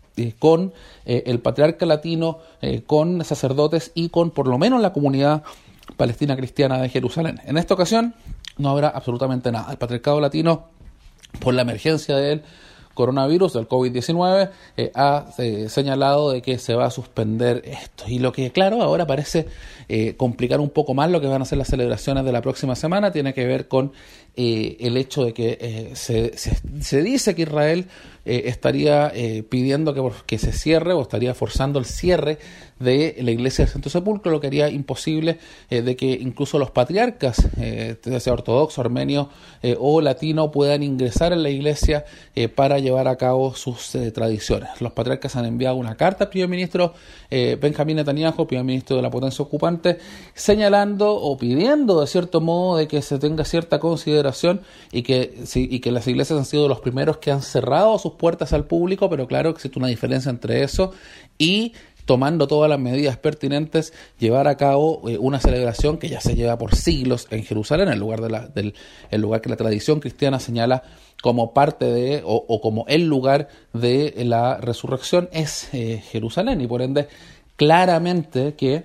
con eh, el patriarca latino, eh, con sacerdotes y con por lo menos la comunidad palestina cristiana de Jerusalén. En esta ocasión no habrá absolutamente nada. El patriarcado latino, por la emergencia del coronavirus, del covid diecinueve, eh, ha eh, señalado de que se va a suspender esto. Y lo que, claro, ahora parece eh, complicar un poco más lo que van a ser las celebraciones de la próxima semana, tiene que ver con eh, el hecho de que eh, se, se, se dice que Israel eh, estaría eh, pidiendo que, que se cierre o estaría forzando el cierre de la iglesia del Santo Sepulcro, lo que haría imposible eh, de que incluso los patriarcas, eh, sea ortodoxo, armenio eh, o latino, puedan ingresar en la iglesia eh, para llevar a cabo sus eh, tradiciones. Los patriarcas han enviado una carta al primer ministro eh, Benjamín Netanyahu, primer ministro de la potencia ocupante, señalando o pidiendo de cierto modo de que se tenga cierta consideración y que, sí, y que las iglesias han sido los primeros que han cerrado sus puertas al público, pero claro, existe una diferencia entre eso y tomando todas las medidas pertinentes, llevar a cabo eh, una celebración que ya se lleva por siglos en Jerusalén, el lugar de la, del el lugar que la tradición cristiana señala como parte de, o, o como el lugar de la resurrección, es eh, Jerusalén, y por ende, claramente que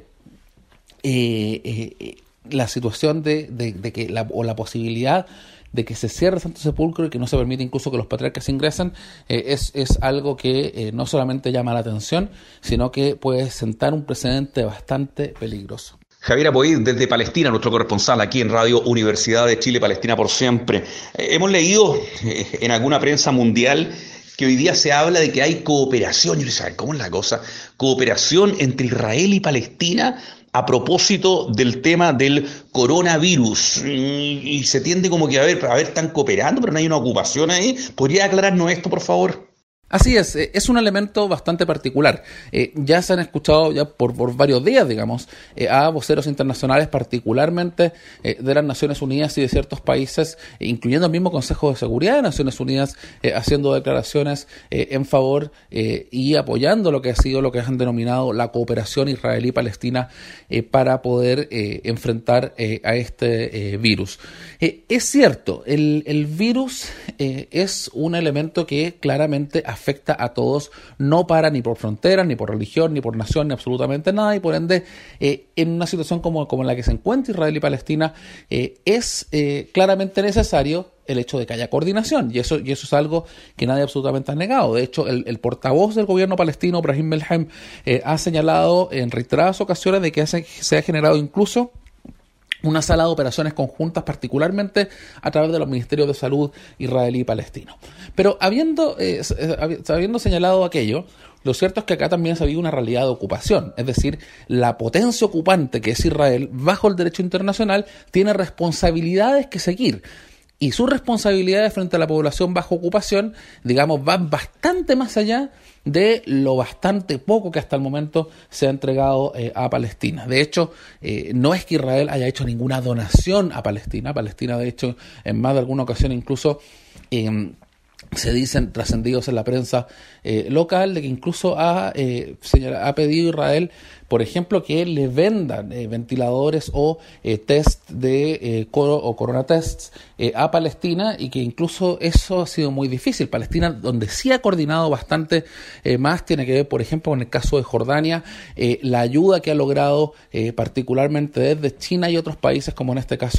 eh, eh, la situación de, de, de que la, o la posibilidad de que se cierre el Santo Sepulcro y que no se permite incluso que los patriarcas ingresen, eh, es, es algo que eh, no solamente llama la atención, sino que puede sentar un precedente bastante peligroso. Javier Apoid, desde Palestina, nuestro corresponsal aquí en Radio Universidad de Chile, Palestina por siempre. Eh, hemos leído eh, en alguna prensa mundial que hoy día se habla de que hay cooperación, y ¿saben cómo es la cosa? Cooperación entre Israel y Palestina a propósito del tema del coronavirus, y, y se tiende como que a ver, a ver, están cooperando, pero no hay una ocupación ahí. ¿Podría aclararnos esto, por favor? Así es, es un elemento bastante particular. Eh, ya se han escuchado ya por, por varios días, digamos, eh, a voceros internacionales, particularmente eh, de las Naciones Unidas y de ciertos países, eh, incluyendo el mismo Consejo de Seguridad de Naciones Unidas, eh, haciendo declaraciones eh, en favor eh, y apoyando lo que ha sido lo que han denominado la cooperación israelí-palestina eh, para poder eh, enfrentar eh, a este eh, virus. Eh, es cierto, el, el virus eh, es un elemento que claramente afecta afecta a todos, no para ni por fronteras, ni por religión, ni por nación, ni absolutamente nada, y por ende, eh, en una situación como, como la que se encuentra Israel y Palestina, eh, es eh, claramente necesario el hecho de que haya coordinación, y eso, y eso es algo que nadie absolutamente ha negado. De hecho, el, el portavoz del gobierno palestino, Brahim Melhem, eh, ha señalado en reiteradas ocasiones de que hace, se ha generado incluso una sala de operaciones conjuntas, particularmente a través de los ministerios de salud israelí y palestino. Pero habiendo, eh, habiendo señalado aquello, lo cierto es que acá también se vive una realidad de ocupación, es decir, la potencia ocupante que es Israel, bajo el derecho internacional, tiene responsabilidades que seguir. Y sus responsabilidades frente a la población bajo ocupación, digamos, van bastante más allá de lo bastante poco que hasta el momento se ha entregado eh, a Palestina. De hecho, eh, no es que Israel haya hecho ninguna donación a Palestina. Palestina, de hecho, en más de alguna ocasión incluso eh, se dicen trascendidos en la prensa eh, local de que incluso ha, eh, señala, ha pedido Israel, por ejemplo, que le vendan eh, ventiladores o eh, test de eh, coro, o corona tests eh, a Palestina, y que incluso eso ha sido muy difícil. Palestina, donde sí ha coordinado bastante eh, más, tiene que ver, por ejemplo, con el caso de Jordania, eh, la ayuda que ha logrado eh, particularmente desde China y otros países, como en este caso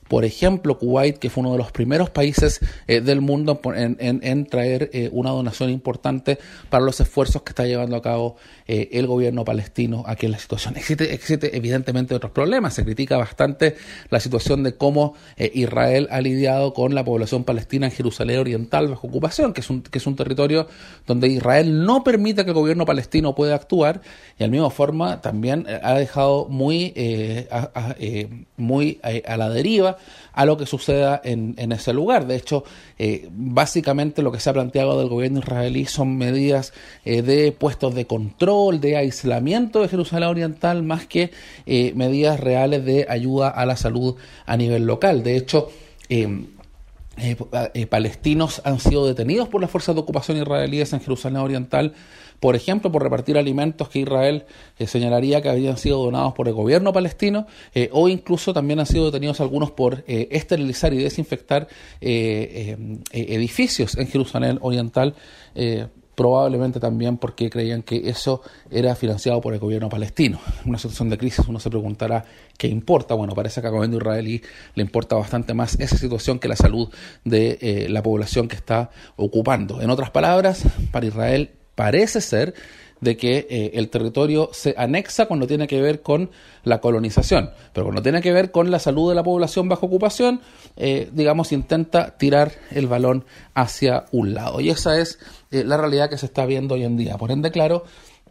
por ejemplo, Kuwait, que fue uno de los primeros países eh, del mundo en, en, en traer eh, una donación importante para los esfuerzos que está llevando a cabo eh, el gobierno palestino aquí en la situación. Existe, existe evidentemente otros problemas. Se critica bastante la situación de cómo eh, Israel ha lidiado con la población palestina en Jerusalén Oriental bajo ocupación, que es un, que es un territorio donde Israel no permite que el gobierno palestino pueda actuar, y al mismo forma también eh, ha dejado muy, eh, a, a, eh, muy a, a la deriva a lo que suceda en, en ese lugar. De hecho, eh, básicamente lo que se ha planteado del gobierno israelí son medidas eh, de puestos de control, de aislamiento de Jerusalén Oriental, más que eh, medidas reales de ayuda a la salud a nivel local. De hecho, eh, eh, eh, palestinos han sido detenidos por las fuerzas de ocupación israelíes en Jerusalén Oriental, por ejemplo, por repartir alimentos que Israel eh, señalaría que habían sido donados por el gobierno palestino, eh, o incluso también han sido detenidos algunos por eh, esterilizar y desinfectar eh, eh, edificios en Jerusalén Oriental, eh, probablemente también porque creían que eso era financiado por el gobierno palestino. En una situación de crisis uno se preguntará qué importa. Bueno, parece que al gobierno israelí le importa bastante más esa situación que la salud de eh, la población que está ocupando. En otras palabras, para Israel parece ser de que eh, el territorio se anexa cuando tiene que ver con la colonización, pero cuando tiene que ver con la salud de la población bajo ocupación, eh, digamos, intenta tirar el balón hacia un lado. Y esa es eh, la realidad que se está viendo hoy en día. Por ende, claro,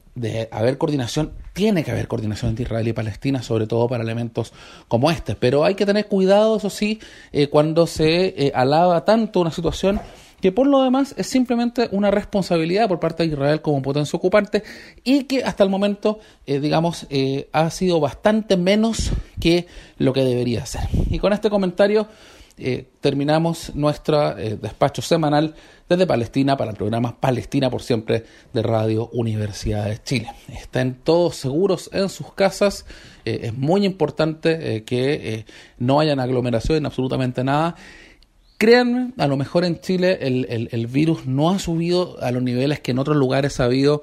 de haber coordinación, tiene que haber coordinación entre Israel y Palestina, sobre todo para elementos como este. Pero hay que tener cuidado, eso sí, eh, cuando se eh, alaba tanto una situación que por lo demás es simplemente una responsabilidad por parte de Israel como potencia ocupante, y que hasta el momento, eh, digamos, eh, ha sido bastante menos que lo que debería ser. Y con este comentario eh, terminamos nuestro eh, despacho semanal desde Palestina para el programa Palestina por Siempre de Radio Universidad de Chile. Estén todos seguros en sus casas. Eh, es muy importante eh, que eh, no hayan aglomeración en absolutamente nada. Créanme, a lo mejor en Chile el, el, el virus no ha subido a los niveles que en otros lugares ha habido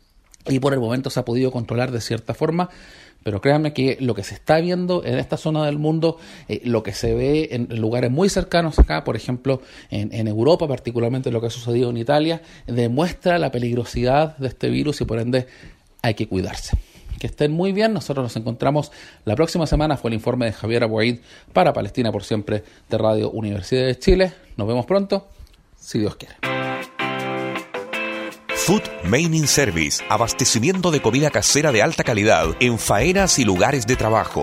y por el momento se ha podido controlar de cierta forma, pero créanme que lo que se está viendo en esta zona del mundo, eh, lo que se ve en lugares muy cercanos acá, por ejemplo en, en Europa, particularmente lo que ha sucedido en Italia, demuestra la peligrosidad de este virus y por ende hay que cuidarse. Que estén muy bien, nosotros nos encontramos la próxima semana. Fue el informe de Javier Aboaid para Palestina por Siempre de Radio Universidad de Chile. Nos vemos pronto, si Dios quiere. Food Maining Service, abastecimiento de comida casera de alta calidad en faenas y lugares de trabajo.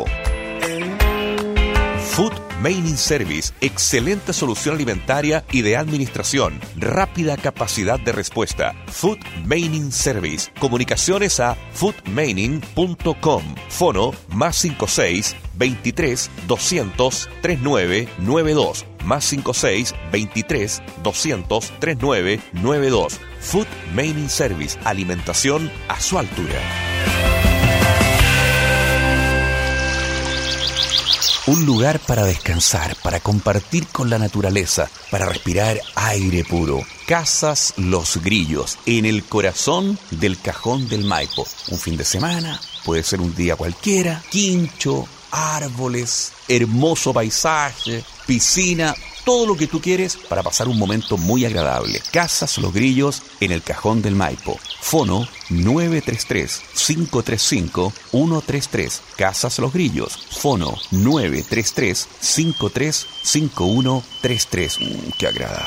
Food Maining Service, excelente solución alimentaria y de administración, rápida capacidad de respuesta. Food Maining Service, comunicaciones a food maining punto com, fono más cincuenta y seis, veintitrés, doscientos, treinta y nueve, noventa y dos, más cincuenta y seis, veintitrés, doscientos, treinta y nueve, noventa y dos. Food Maining Service, alimentación a su altura. Un lugar para descansar, para compartir con la naturaleza, para respirar aire puro. Casas Los Grillos, en el corazón del Cajón del Maipo. Un fin de semana, puede ser un día cualquiera, quincho, árboles, hermoso paisaje, piscina, todo lo que tú quieres para pasar un momento muy agradable. Casas Los Grillos, en el Cajón del Maipo. Fono nueve tres tres, cinco tres cinco, uno tres tres. Casas Los Grillos. Fono nueve tres tres, cinco tres cinco, uno tres tres. Mm, ¡Qué agradable!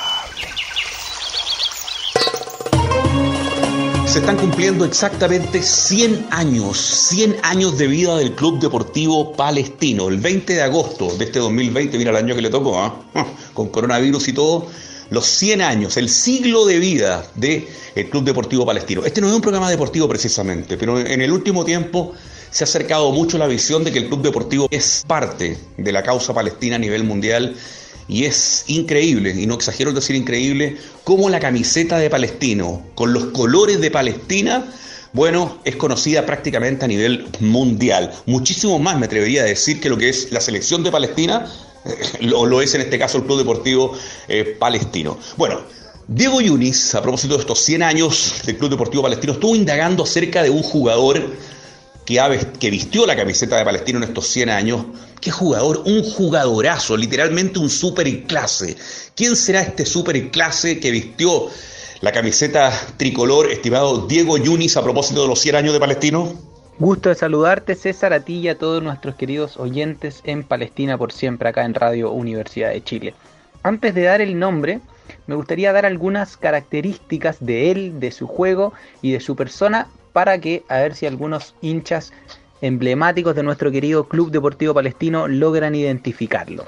Se están cumpliendo exactamente cien años, cien años de vida del Club Deportivo Palestino. El veinte de agosto de este dos mil veinte, mira el año que le tocó, ¿eh? Con coronavirus y todo, los cien años, el siglo de vida del Club Deportivo Palestino. Este no es un programa deportivo precisamente, pero en el último tiempo se ha acercado mucho la visión de que el Club Deportivo es parte de la causa palestina a nivel mundial. Y es increíble, y no exagero en decir increíble, cómo la camiseta de Palestino, con los colores de Palestina, bueno, es conocida prácticamente a nivel mundial. Muchísimo más me atrevería a decir que lo que es la selección de Palestina, eh, lo, lo es en este caso el Club Deportivo eh, Palestino. Bueno, Diego Yunis, a propósito de estos cien años del Club Deportivo Palestino, estuvo indagando acerca de un jugador que, ha, que vistió la camiseta de Palestino en estos cien años. ¿Qué jugador? Un jugadorazo, literalmente un superclase. ¿Quién será este superclase que vistió la camiseta tricolor, estimado Diego Yunis, a propósito de los cien años de Palestino? Gusto de saludarte, César, a ti y a todos nuestros queridos oyentes en Palestina por siempre, acá en Radio Universidad de Chile. Antes de dar el nombre, me gustaría dar algunas características de él, de su juego y de su persona, para que a ver si algunos hinchas emblemáticos de nuestro querido Club Deportivo Palestino logran identificarlo.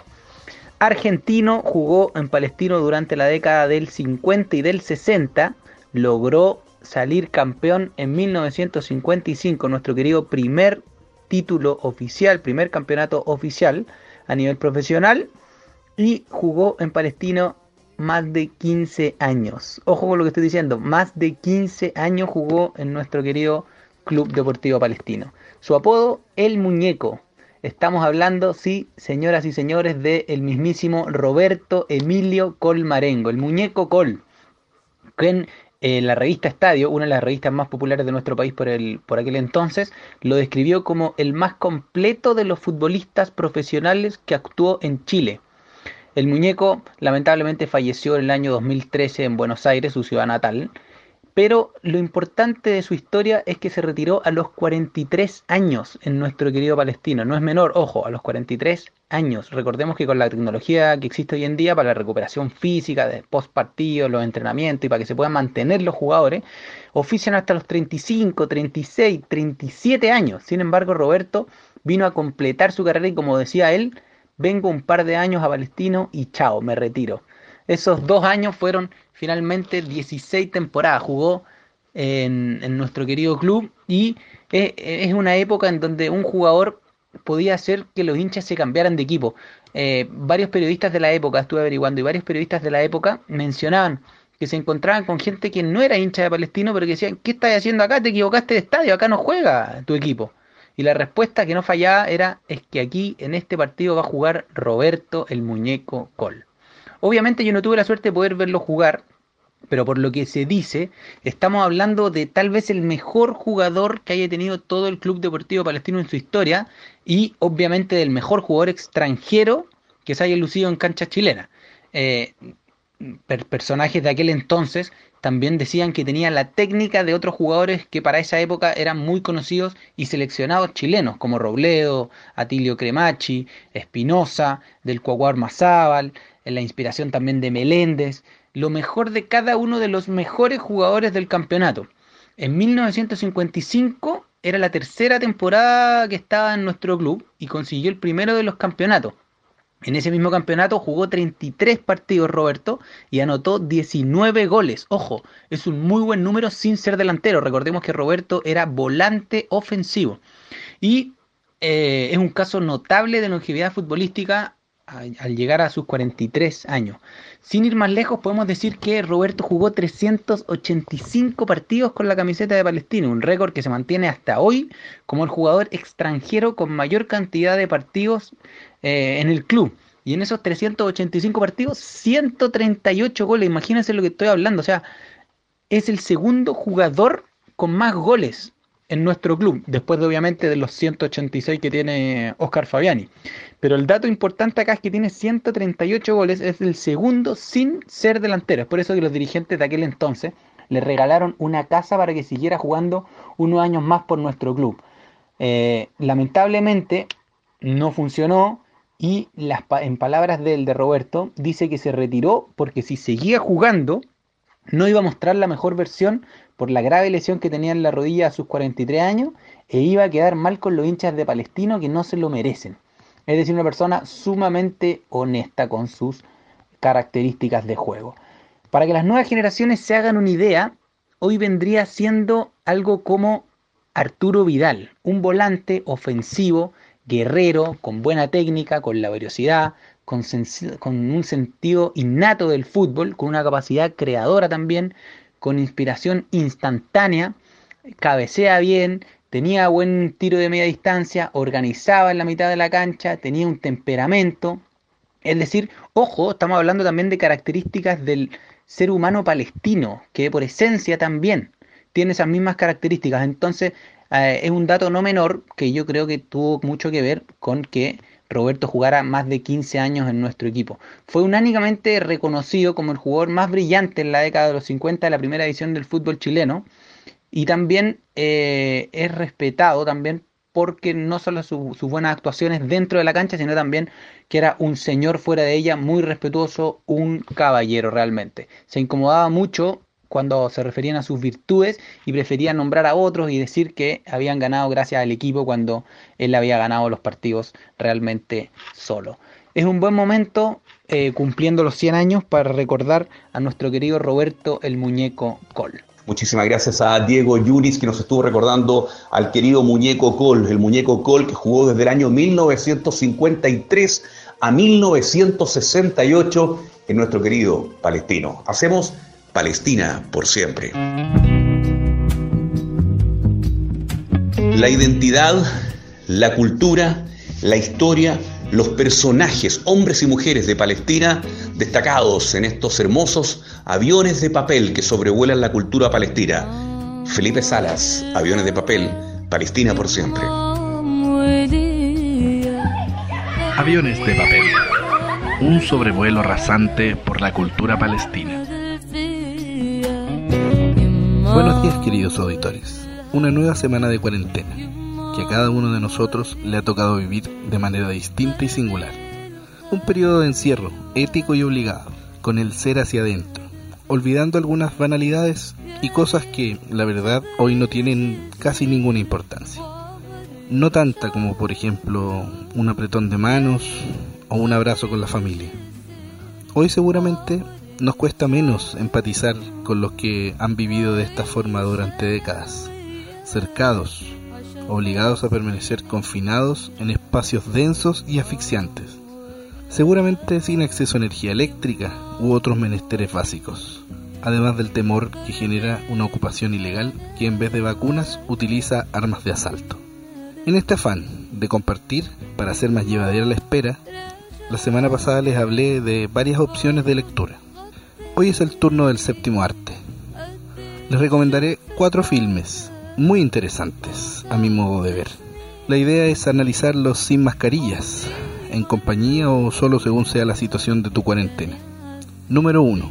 Argentino, jugó en Palestino durante la década del cincuenta y del sesenta, logró salir campeón en mil novecientos cincuenta y cinco, nuestro querido primer título oficial, primer campeonato oficial a nivel profesional, y jugó en Palestino más de quince años. Ojo con lo que estoy diciendo, más de quince años jugó en nuestro querido Club Deportivo Palestino. Su apodo, El Muñeco. Estamos hablando, sí, señoras y señores, de el mismísimo Roberto Emilio Colmarengo, el Muñeco Col, que en eh, la revista Estadio, una de las revistas más populares de nuestro país por, el, por aquel entonces, lo describió como el más completo de los futbolistas profesionales que actuó en Chile. El Muñeco lamentablemente falleció en el año dos mil trece en Buenos Aires, su ciudad natal, pero lo importante de su historia es que se retiró a los cuarenta y tres años en nuestro querido Palestino. No es menor, ojo, a los cuarenta y tres años. Recordemos que con la tecnología que existe hoy en día para la recuperación física, de post partido, los entrenamientos y para que se puedan mantener los jugadores, ofician hasta los treinta y cinco, treinta y seis, treinta y siete años. Sin embargo, Roberto vino a completar su carrera y, como decía él, vengo un par de años a Palestino y chao, me retiro. Esos dos años fueron finalmente dieciséis temporadas. Jugó en, en nuestro querido club y es, es una época en donde un jugador podía hacer que los hinchas se cambiaran de equipo. Eh, varios periodistas de la época, estuve averiguando, y varios periodistas de la época mencionaban que se encontraban con gente que no era hincha de Palestino, pero que decían, ¿qué estás haciendo acá? Te equivocaste de estadio, acá no juega tu equipo. Y la respuesta que no fallaba era, es que aquí en este partido va a jugar Roberto el Muñeco Col. Obviamente yo no tuve la suerte de poder verlo jugar, pero por lo que se dice, estamos hablando de tal vez el mejor jugador que haya tenido todo el Club Deportivo Palestino en su historia, y obviamente del mejor jugador extranjero que se haya lucido en cancha chilena. Eh, per- personajes de aquel entonces también decían que tenía la técnica de otros jugadores que para esa época eran muy conocidos y seleccionados chilenos, como Robledo, Atilio Cremachi, Espinosa, del Cuaguar Mazábal, en la inspiración también de Meléndez, lo mejor de cada uno de los mejores jugadores del campeonato. En mil novecientos cincuenta y cinco era la tercera temporada que estaba en nuestro club y consiguió el primero de los campeonatos. En ese mismo campeonato jugó treinta y tres partidos Roberto y anotó diecinueve goles. Ojo, es un muy buen número sin ser delantero. Recordemos que Roberto era volante ofensivo. Y eh, es un caso notable de longevidad futbolística al llegar a sus cuarenta y tres años. Sin ir más lejos, podemos decir que Roberto jugó trescientos ochenta y cinco partidos con la camiseta de Palestino, un récord que se mantiene hasta hoy como el jugador extranjero con mayor cantidad de partidos eh, en el club. Y en esos trescientos ochenta y cinco partidos, ciento treinta y ocho goles. Imagínense lo que estoy hablando. O sea, es el segundo jugador con más goles en nuestro club, después de obviamente de los ciento ochenta y seis que tiene Oscar Fabiani. Pero el dato importante acá es que tiene ciento treinta y ocho goles, es el segundo sin ser delantero. Es por eso que los dirigentes de aquel entonces le regalaron una casa para que siguiera jugando unos años más por nuestro club. Eh, lamentablemente no funcionó y las, en palabras del de Roberto, dice que se retiró porque si seguía jugando no iba a mostrar la mejor versión por la grave lesión que tenía en la rodilla a sus cuarenta y tres años e iba a quedar mal con los hinchas de Palestino que no se lo merecen. Es decir, una persona sumamente honesta con sus características de juego. Para que las nuevas generaciones se hagan una idea, hoy vendría siendo algo como Arturo Vidal, un volante ofensivo, guerrero, con buena técnica, con laboriosidad, con, sen- con un sentido innato del fútbol, con una capacidad creadora también, con inspiración instantánea, cabecea bien, tenía buen tiro de media distancia, organizaba en la mitad de la cancha, tenía un temperamento. Es decir, ojo, estamos hablando también de características del ser humano palestino, que por esencia también tiene esas mismas características. Entonces, Eh, es un dato no menor que yo creo que tuvo mucho que ver con que Roberto jugara más de quince años en nuestro equipo. Fue unánimemente reconocido como el jugador más brillante en la década de los cincuenta de la primera edición del fútbol chileno, y también eh, es respetado también porque no solo su, sus buenas actuaciones dentro de la cancha, sino también que era un señor fuera de ella, muy respetuoso, un caballero realmente. Se incomodaba mucho cuando se referían a sus virtudes y prefería nombrar a otros y decir que habían ganado gracias al equipo cuando él había ganado los partidos realmente solo. Es un buen momento, eh, cumpliendo los cien años, para recordar a nuestro querido Roberto el Muñeco Coll. Muchísimas gracias a Diego Yuris, que nos estuvo recordando al querido Muñeco Coll, el Muñeco Coll que jugó desde el año mil novecientos cincuenta y tres a mil novecientos sesenta y ocho en nuestro querido Palestino. Hacemos Palestina por siempre. La identidad, la cultura, la historia, los personajes, hombres y mujeres de Palestina, destacados en estos hermosos aviones de papel que sobrevuelan la cultura palestina. Felipe Salas, Aviones de Papel, Palestina por siempre. Aviones de Papel, un sobrevuelo rasante por la cultura palestina. Buenos días, queridos auditores. Una nueva semana de cuarentena, que a cada uno de nosotros le ha tocado vivir de manera distinta y singular. Un periodo de encierro, ético y obligado, con el ser hacia adentro, olvidando algunas banalidades y cosas que, la verdad, hoy no tienen casi ninguna importancia. No tanta como, por ejemplo, un apretón de manos o un abrazo con la familia. Hoy seguramente nos cuesta menos empatizar con los que han vivido de esta forma durante décadas, cercados, obligados a permanecer confinados en espacios densos y asfixiantes, seguramente sin acceso a energía eléctrica u otros menesteres básicos, además del temor que genera una ocupación ilegal que en vez de vacunas utiliza armas de asalto. En este afán de compartir, para hacer más llevadera la espera, la semana pasada les hablé de varias opciones de lectura. Hoy es el turno del séptimo arte. Les recomendaré cuatro filmes muy interesantes, a mi modo de ver. La idea es analizarlos sin mascarillas, en compañía o solo según sea la situación de tu cuarentena. Número uno.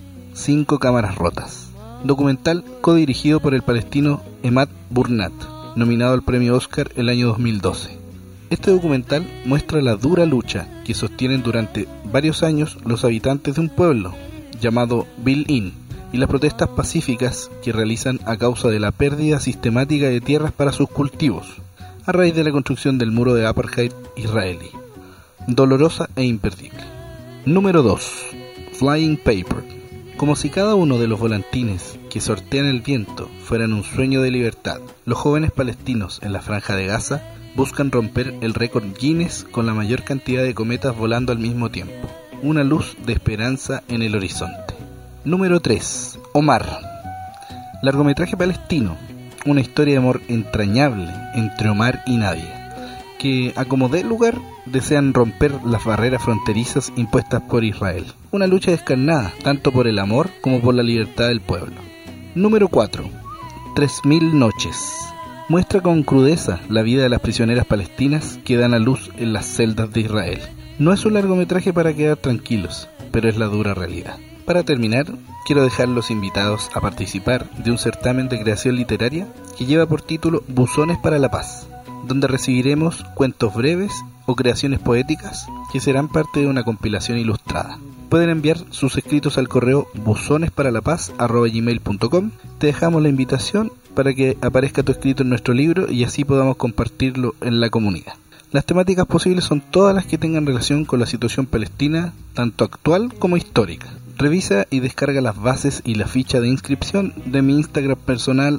Cinco cámaras rotas. Documental codirigido por el palestino Emad Burnat, nominado al premio Oscar el año dos mil doce. Este documental muestra la dura lucha que sostienen durante varios años los habitantes de un pueblo llamado Bil-In, y las protestas pacíficas que realizan a causa de la pérdida sistemática de tierras para sus cultivos, a raíz de la construcción del muro de apartheid israelí. Dolorosa e imperdible. Número dos. Flying Paper. Como si cada uno de los volantines que sortean el viento fueran un sueño de libertad, los jóvenes palestinos en la Franja de Gaza buscan romper el récord Guinness con la mayor cantidad de cometas volando al mismo tiempo. Una luz de esperanza en el horizonte. Número tres. Omar. Largometraje palestino, una historia de amor entrañable entre Omar y Nadia, que a como dé lugar desean romper las barreras fronterizas impuestas por Israel. Una lucha descarnada tanto por el amor como por la libertad del pueblo. Número cuatro. Tres mil noches. Muestra con crudeza la vida de las prisioneras palestinas que dan a luz en las celdas de Israel. No es un largometraje para quedar tranquilos, pero es la dura realidad. Para terminar, quiero dejarlos invitados a participar de un certamen de creación literaria que lleva por título Buzones para la Paz, donde recibiremos cuentos breves o creaciones poéticas que serán parte de una compilación ilustrada. Pueden enviar sus escritos al correo buzonesparalapaz arroba gmail punto com. Te dejamos la invitación para que aparezca tu escrito en nuestro libro y así podamos compartirlo en la comunidad. Las temáticas posibles son todas las que tengan relación con la situación palestina, tanto actual como histórica. Revisa y descarga las bases y la ficha de inscripción de mi Instagram personal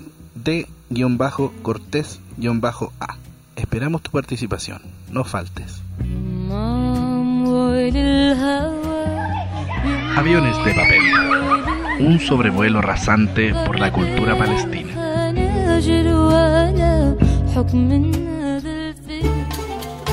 de-cortés-a. Esperamos tu participación, no faltes. Aviones de Papel, un sobrevuelo rasante por la cultura palestina.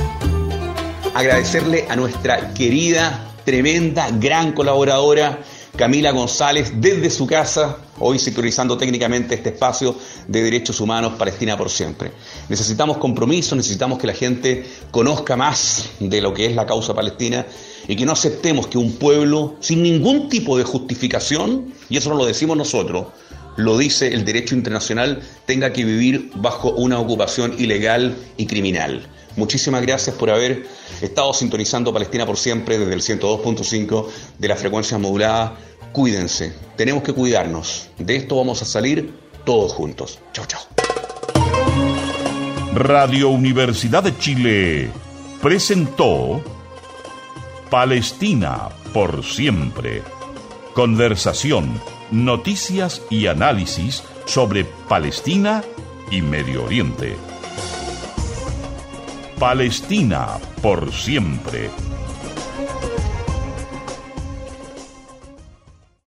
Agradecerle a nuestra querida, tremenda, gran colaboradora Camila González desde su casa, hoy sincronizando técnicamente este espacio de derechos humanos Palestina por siempre. Necesitamos compromiso, necesitamos que la gente conozca más de lo que es la causa palestina y que no aceptemos que un pueblo sin ningún tipo de justificación, y eso no lo decimos nosotros, lo dice el derecho internacional, tenga que vivir bajo una ocupación ilegal y criminal. Muchísimas gracias por haber estado sintonizando Palestina por siempre desde el ciento dos punto cinco de la frecuencia modulada. Cuídense, tenemos que cuidarnos. De esto vamos a salir todos juntos. Chau, chau. Radio Universidad de Chile presentó Palestina por siempre. Conversación, noticias y análisis sobre Palestina y Medio Oriente. Palestina por siempre.